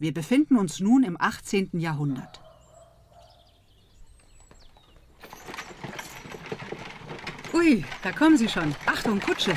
Wir befinden uns nun im 18. Jahrhundert. Ui, da kommen sie schon. Achtung, Kutsche.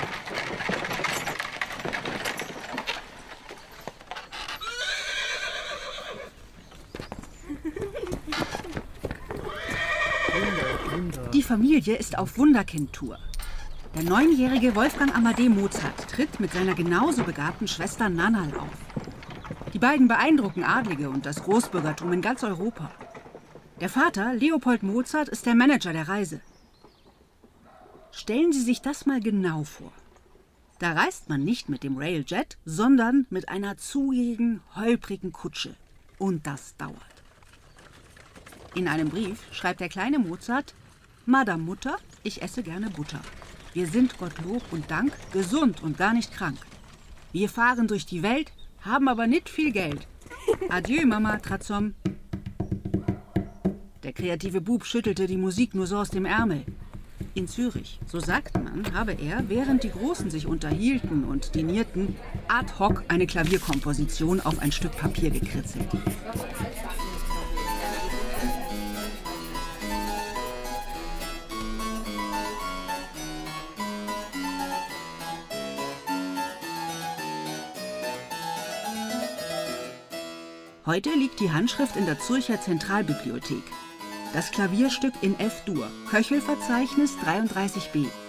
Die Familie ist auf Wunderkind-Tour. Der 9-jährige Wolfgang Amadé Mozart tritt mit seiner genauso begabten Schwester Nannerl auf. Die beiden beeindrucken Adlige und das Großbürgertum in ganz Europa. Der Vater, Leopold Mozart, ist der Manager der Reise. Stellen Sie sich das mal genau vor. Da reist man nicht mit dem Railjet, sondern mit einer zugigen, holprigen Kutsche. Und das dauert. In einem Brief schreibt der kleine Mozart: Madame Mutter, ich esse gerne Butter. Wir sind Gottlob und Dank gesund und gar nicht krank. Wir fahren durch die Welt, haben aber nicht viel Geld. Adieu, Mama Trazom. Der kreative Bub schüttelte die Musik nur so aus dem Ärmel. In Zürich, so sagt man, habe er, während die Großen sich unterhielten und dinierten, ad hoc eine Klavierkomposition auf ein Stück Papier gekritzelt. Heute liegt die Handschrift in der Zürcher Zentralbibliothek. Das Klavierstück in F-Dur, Köchelverzeichnis 33b.